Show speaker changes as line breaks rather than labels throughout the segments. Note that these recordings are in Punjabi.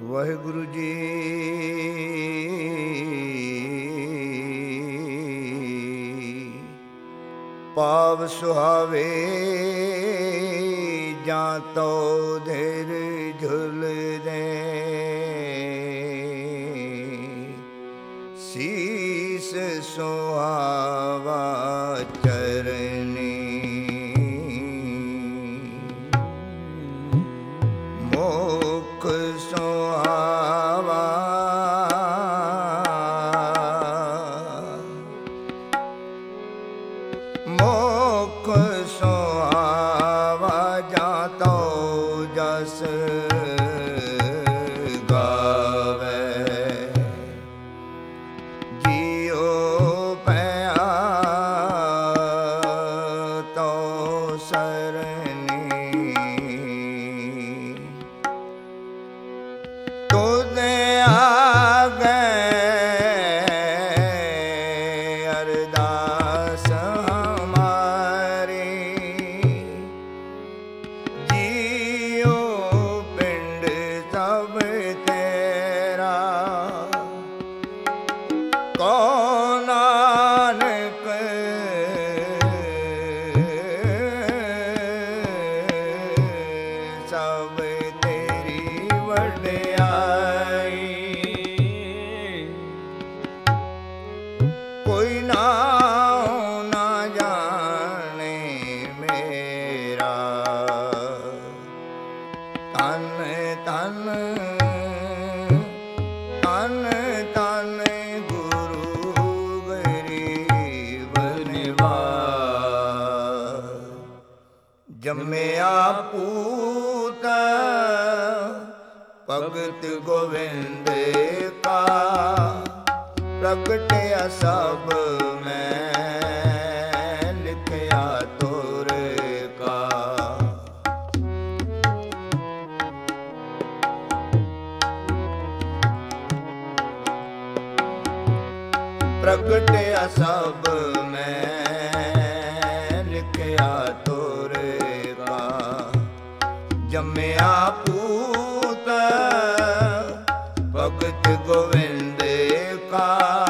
ਵਾਹਿਗੁਰੂ ਜੀ। ਪਾਵ ਸੁਹਾਵੇ ਜਾਂ ਤੋ ਧਿਰ ਝੁਲਦੇ, ਸੀਸ ਸੁਹਾਵਾ ਚਰਨੀ। ਮੁਖ ਸੁਹਾਵਾ ਮੁਖ ਸੁਹਾਵਾ ਜਾਂ ਤੋ ਜਸ ਗਾਵੇ। ਜੀਉ ਪਿਆ ਤੋ ਸਰਨੀ, ਤੁਧ ਆਗੇ ਅਰਦਾਸ ਹਮਾਰੀ। ਜੀਉ ਪਿੰਡ ਸਭ ਤੇਰਾ, ਕੋ ਨਾਨਕ ਸਭ ਤੇਰੀ ਵਡਿਆਈ। ਕੋਈ ਨਾਉ ਨਾ ਜਾਣੇ ਮੇਰਾ, ਤਨ ਤਨ ਤਨ ਤਨ ਗੁਰੂ ਗਰੀਬ ਨਿਵਾਜ। ਜੰਮਿਆ ਪੂਤ ਭਗਤ ਗੋਵਿੰਦ ਕਾ, ਪ੍ਰਗਟਿਆ ਸਭ ਮੈਂ ਲਿਖਿਆ ਤੁਰ ਕਾ। ਪ੍ਰਗਟਿਆ ਸਭ ਮੈਂ ਲਿਖਿਆ ਤੁਰ ਕਾ। ਜੰਮਿਆ ਪੂਤ ਭਗਤ ਗੋਵਿੰਦ ਕਾ,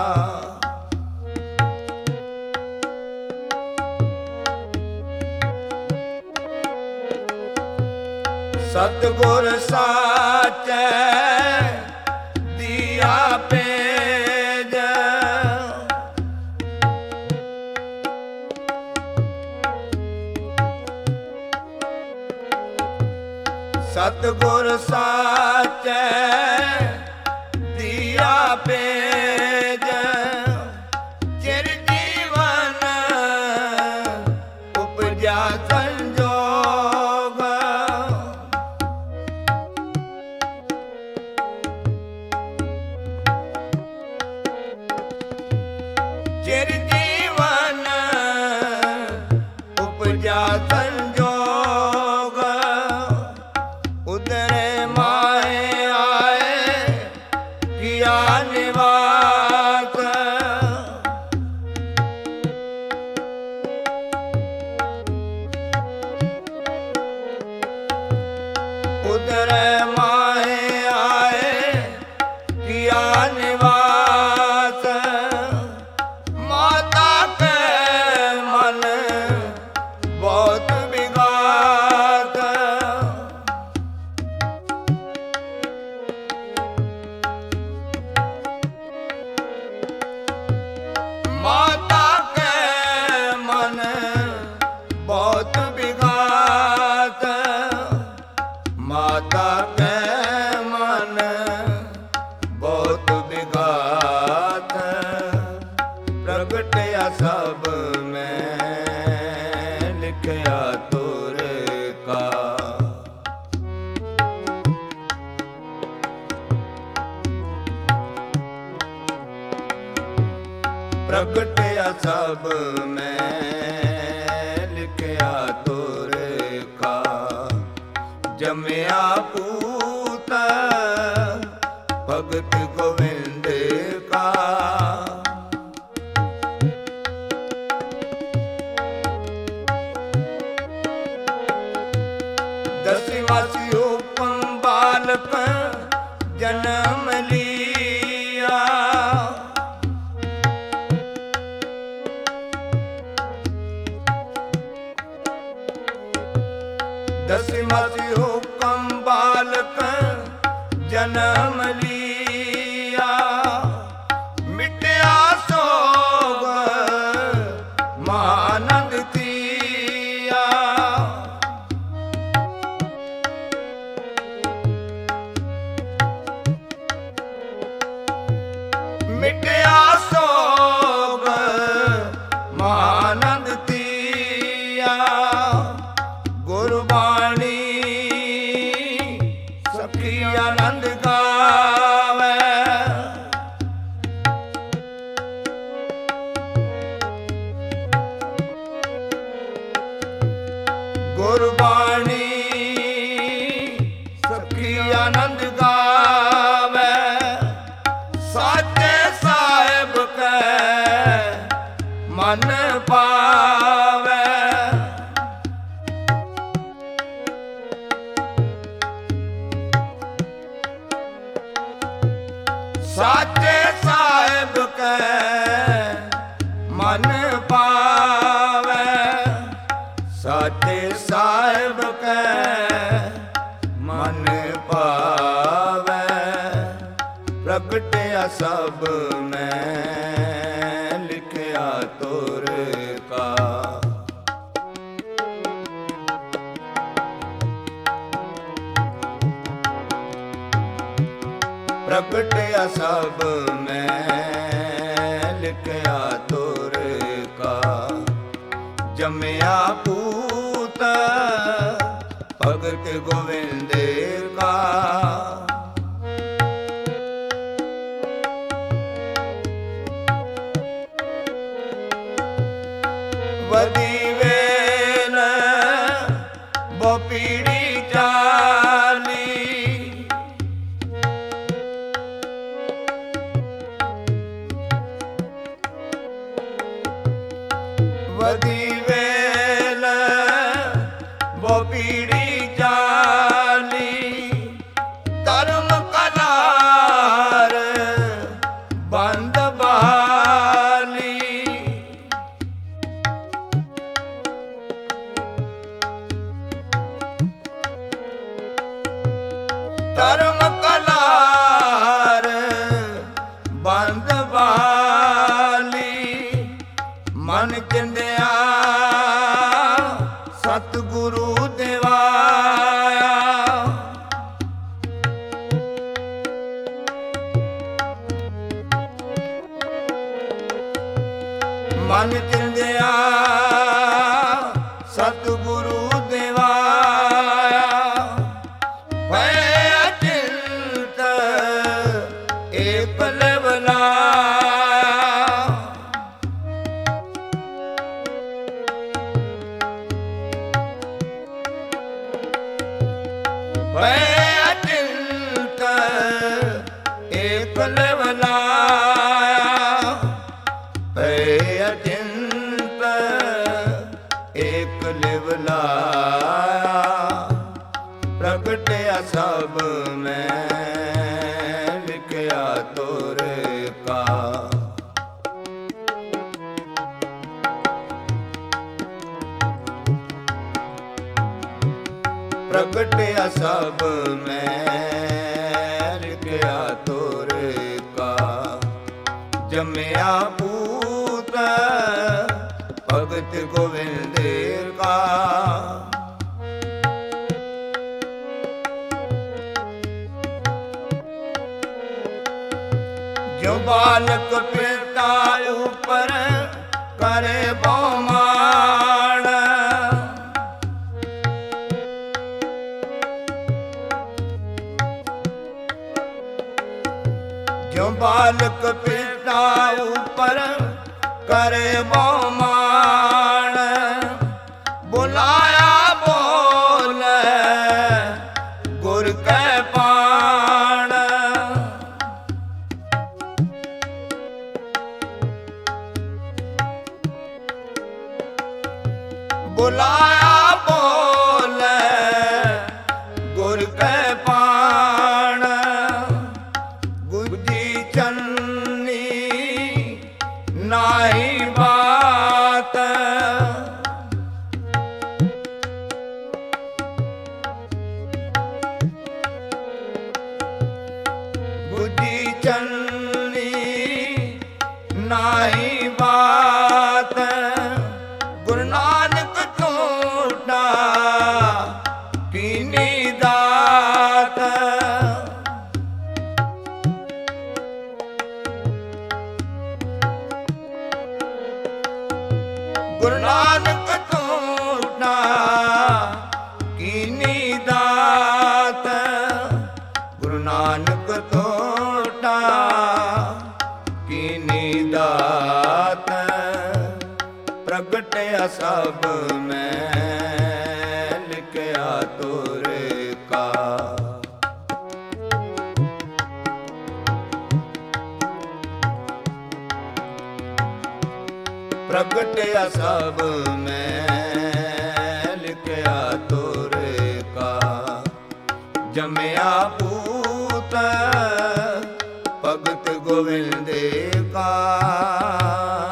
ਸਤਿਗੁਰ ਸਾਚੈ ਦੀਆ ਭੇਜ। ਸਤਿਗੁਰ ਸਾਚੈ ਦੀਆ ਭੇਜ। ਚਿਰ ਜੀਵਨ ਉਪਜਾ ਸੰਜੋਗ, ਚਿਰ ਜੀਵਨ ਉਪਜਾ ਸੰਜੋਗ। ਉਦਰੇ ਮਾਏ ਆਏ ਕੀਆ ਨਿਵਾਸ। ਉਦਰੇ ਮਾਏ ਆਏ ਕੀਆ ਨਿਵਾਸ। ਮਾਤਾ ਕੇ ਮਨ ਬਹੁਤ ਵਿਗਾਤ। ਮਾਤਾ ਕੇ ਮਨ ਬਹੁਤ ਵਿਗਾਤ। ਮਾਤਾ ਕੇ ਮਨ ਬਹੁਤ ਵਿਗਾਤ। ਪ੍ਰਗਟਿਆ ਸਭ ਮੈਂ ਲਿਖਿਆ ਤੁਰ ਕਾ। ਪ੍ਰਗਟਿਆ ਸਭ ਮੈਂ ਲਿਖਿਆ ਤੁਰ ਕਾ। ਜੰਮਿਆ ਪੂਤ ਭਗਤ ਗੋਵਿੰਦ ਕਾ। ਦਸਵਾਂ ਸਿਉ ਪੰਬਾਲਕ ਜਨਮ ਲਿਆ। ਦਸਮਿ ਹੁਕਮ ਬਾਲਕ ਜਨਮ ਲਿਆ। ਮਿਟਿਆ ਸੋਗ ਮਾਨੰਦ ਤੀਆ। ਮਿਟਿਆ ਸੋਗ ਮਾਨੰਦ ਤੀਆ। ਗੁਰਬਾਣੀ ਸਖੀ ਆਨੰਦ ਗਾਵੇ। ਗੁਰਬਾਣੀ ਸਖੀ ਆਨੰਦ ਗਾਵੇ। ਸਾਚੇ ਸਾਹਿਬ ਕੈ ਮਨ ਪਾਵੇ। ਸਾਚੇ ਸਾਹਿਬ ਕੈ ਮਨ ਪਾਵੇ। ਸਾਚੇ ਸਾਹਿਬ ਕੈ ਮਨ ਪਾਵੇ। ਪ੍ਰਗਟਿਆ ਸਭ ਮੈਂ ਲਿਖਿਆ ਤੁਰ ਕਾ। ਪ੍ਰਗਟਿਆ ਸਭ ਮੈਂ ਲਿਖਿਆ ਤੁਰ ਕਾ। ਜੰਮਿਆ ਪੂਤ ਭਗਤ ਗੋਵਿੰਦ ਕਾ। ਵਦੀ ਵੇਲ ਬਹੁ ਪੀੜੀ ਚਾਲੀ। ਵਦੀ ਵੇਲ ਬਹੁ ਪੀੜੀ ਚਾਲੀ। ਧਰਮ ਕਲਾਰ ਬੰਦ ਬਾਲੀ। ਧਰਮ ਕਲਾਰ ਬੰਦ ਬਾਲੀ। ਮਨ ਚਿੰਦਿਆ ਸਤਿਗੁਰੂ ਦਿਵਾਇਆ। ਮਨ ਚਿੰਦਿਆ ਸਤਿਗੁਰੂ ਦਿਵਾਇਆ। ਭੈ ਅਚਿੰਤ ਏਕ ਲਿਵਲਾਇਆ। ਭੈ ਅਚਿੰਤ ਏਕ ਲਿਵਲਾਇਆ। ਭੈ ਅਚਿੰਤ ਏਕ ਲਿਵਲਾਇਆ। ਪ੍ਰਗਟਿਆ ਸਭ ਮੈਂ ਲਿਖਿਆ ਤੁਰ ਕਾ। ਪ੍ਰਗਟਿਆ ਸਭ ਮੈਂ ਲਿਖਿਆ ਤੁਰ ਕਾ। ਜੰਮਿਆ ਪੂਤ ਭਗਤ ਗੋਵਿੰਦ ਕਾ। ਜੋ ਬਾਲਕ ਪਿਤਾ ਉਪਰ ਕਰੇ ਬਹੁਮਾਨ। ਜੋ ਬਾਲਕ ਪਿਤਾ ਉਪਰ ਕਰੇ ਬਹੁਮਾਨ। ਬੁਲਾਇਆ ਬੋਲੇ ਗੁਰ ਕੈ ਪਾਣ। ਬੁਲਾਇਆ ਬੋਲੇ ਗੁਰ ਕੈ ਪਾਣ। ਨਾਨਕ ਟੋਟਾ ਕੀਨੀ ਦਾਤ ਪ੍ਰਗਟਿਆ ਸਭ ਮੈਂ ਲਿਖਿਆ ਤੁਰ ਕਾ। ਪ੍ਰਗਟਿਆ ਸਭ ਮੈਂ ਲਿਖਿਆ ਤੁਰ ਕਾ। ਜਮਿਆ ਪੂਤ ਭਗਤ ਗੋਵਿੰਦ ਕਾ।